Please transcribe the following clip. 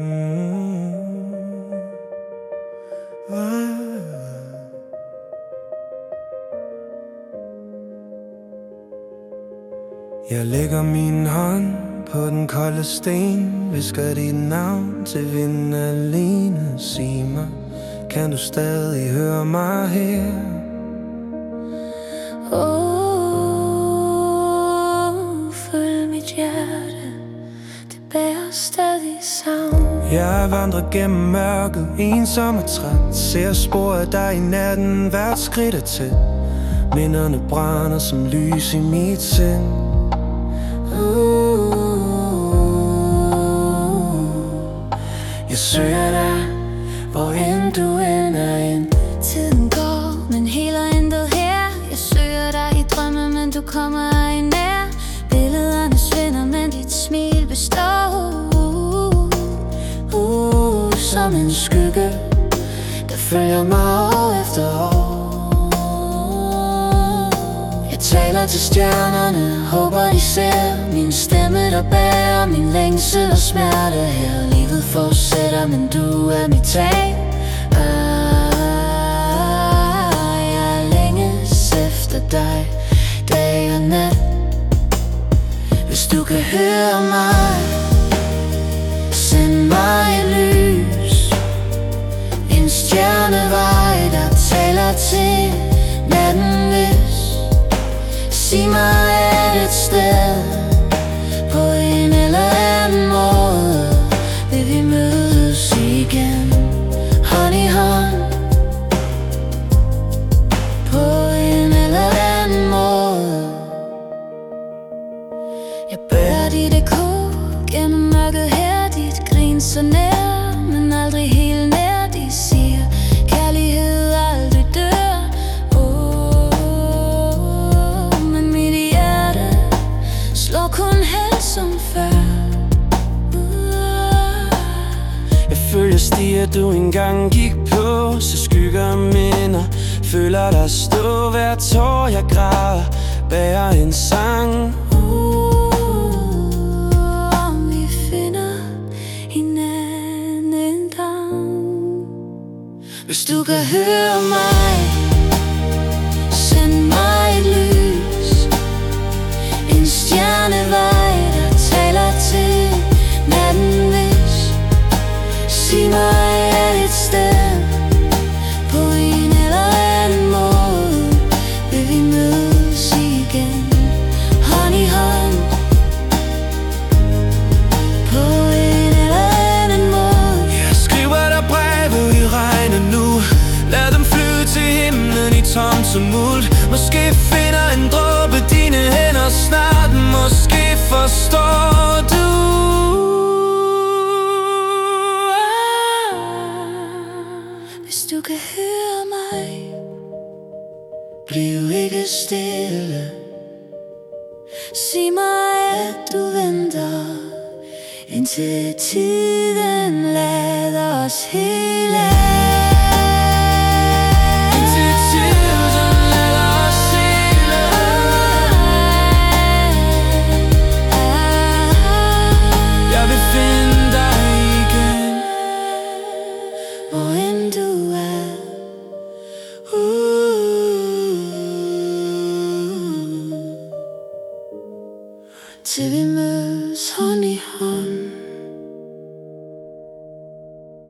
Jeg lægger min hånd på den kolde sten, hvisker dit navn til vinden alene. Sig mig, kan du stadig høre mig her? Følg mit hjerte, det bærer stadig savn. Jeg vandrer gennem mørket, ensom og træt, ser spor af dig i natten, hvert skridt er tæt. Minderne brænder som lys i mit sind. Jeg søger dig, hvor end du end er ind. Tiden går, men heler intet her. Jeg søger dig i drømme, men du kommer ej nær. Billederne svinder, men dit smil består. Som en skygge, der følger mig år efter år. Jeg taler til stjernerne, håber de ser min stemme, der bærer min længsel og smerte her. Livet fortsætter, men du er mit tag. Jeg længes efter dig, dag og nat. Hvis du kan høre mig, send mig et lys, en stjernevej, der taler til natten lys. Sig mig, at et sted på en eller anden måde vil vi mødes igen, hånd i hånd. På en eller anden måde. Jeg bærer dit ekko gennem mørket her, dit grin så nær, men aldrig helt nær. De siger, kærlighed aldrig dør. Men mit hjerte slår kun halvt som før. Jeg følger stier, du engang gik på, så skygger og minder. Føler dig stå hver tår, jeg græder, bærer en sang. Hvis du kan høre mig, send mig et lys, en stjernevej, der taler til natten lys. Sig mig, at et sted på en eller anden måde vil vi mødes igen, hånd i hånd. På en eller anden måde. Jeg skriver dig breve i regnen nu, lad dem flyve til himlen i tom tumult. Måske finder en dråbe dine hænder snart, måske forstår du. Hvis du kan høre mig, bliv ikke stille. Sig mig, at du venter, indtil tiden lader os hele. Til vi mødes hånd i hånd.